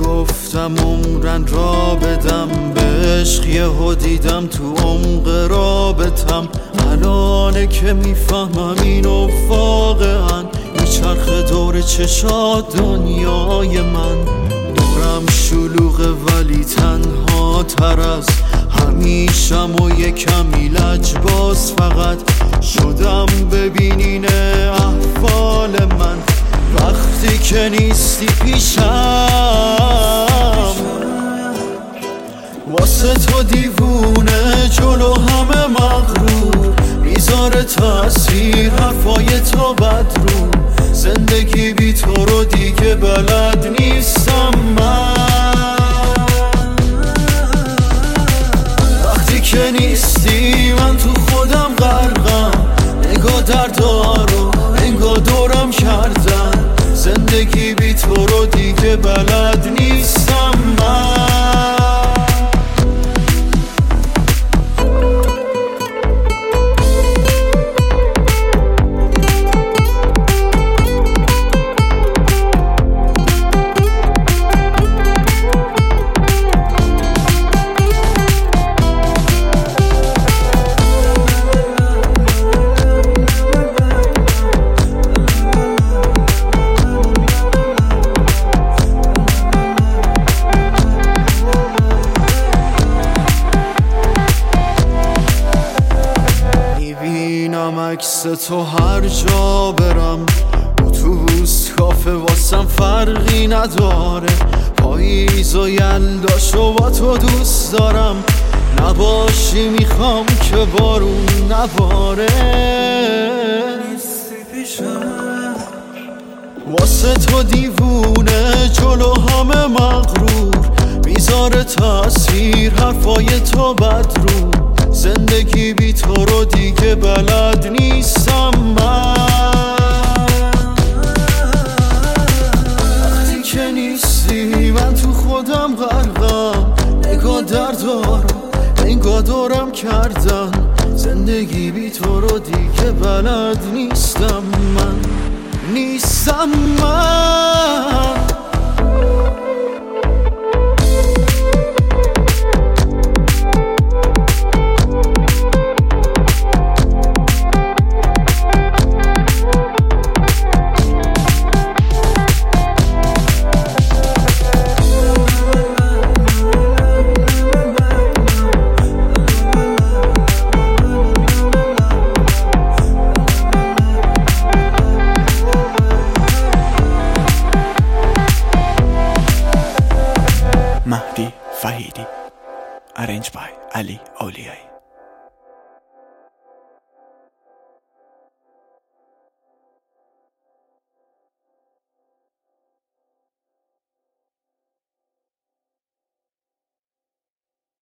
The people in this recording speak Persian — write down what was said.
گفتم عمرن را بدم به عشق، یهو دیدم تو عمق رابطم. الانه که میفهمم اینو واقعا میچرخه دور چشات دنیای من. دورم شلوغه ولی تنها تر از همیشم و یه کمی لجباز. فقط شدم ببینین احوال من وقتی که نیستی پیشم. واسه تو دیوونه جلو همه مغرور، میذاره تأثیر حرفای تو بدرو. زندگی بی تو رو دیگه بلد نیستم من. وقتی که نیستی من تو خودم غرقم، نگاه دردارو انگار دورم کردن. زندگی بی تو رو دیگه بلد نیستم من. عکس تو هر جا برم، اتوبوس کافه واسم فرقی نداره. پاییز و یلداشو با تو دوست دارم، نباشی میخوام که بارون نباره. واسه تو دیوونه جلو همه مغرور، میذاره تأثیر حرفای تو بدرو. زندگی بی تو رو دیگه بلد نیستم من. وقتی که نیستی من تو خودم غرقم، نگاه دردارم انگار دورم کردن. زندگی بی تو رو دیگه بلد نیستم من. نیستم من. Mahdi Fahidi, arranged by Ali Auliai.